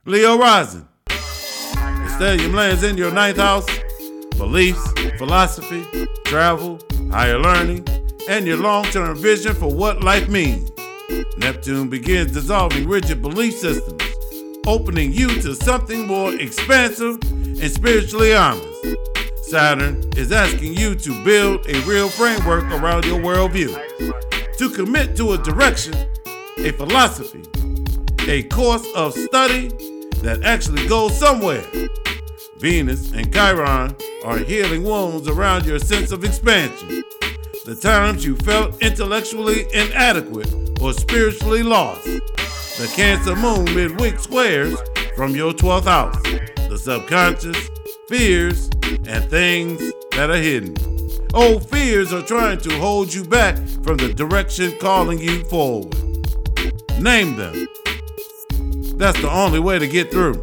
Leo rising. The stellium lands in your ninth house. Beliefs, philosophy, travel, higher learning, and your long-term vision for what life means. Neptune begins dissolving rigid belief systems, opening you to something more expansive and spiritually honest. Saturn is asking you to build a real framework around your worldview, to commit to a direction, a philosophy, a course of study that actually goes somewhere. Venus and Chiron are healing wounds around your sense of expansion. The times you felt intellectually inadequate or spiritually lost. The Cancer moon midweek squares from your 12th house. The subconscious, fears, and things that are hidden. Old fears are trying to hold you back from the direction calling you forward. Name them. That's the only way to get through.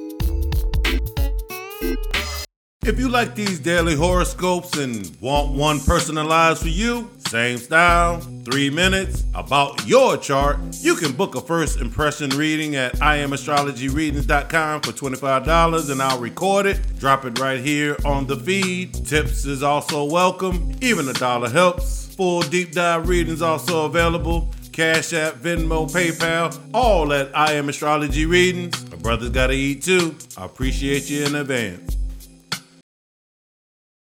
If you like these daily horoscopes and want one personalized for you, same style, 3 minutes, about your chart, you can book a first impression reading at IamAstrologyReadings.com for $25 and I'll record it, drop it right here on the feed. Tips is also welcome, even $1 helps. Full deep dive readings also available. Cash App, Venmo, PayPal, all at I Am Astrology Readings. My brother's gotta eat too. I appreciate you in advance.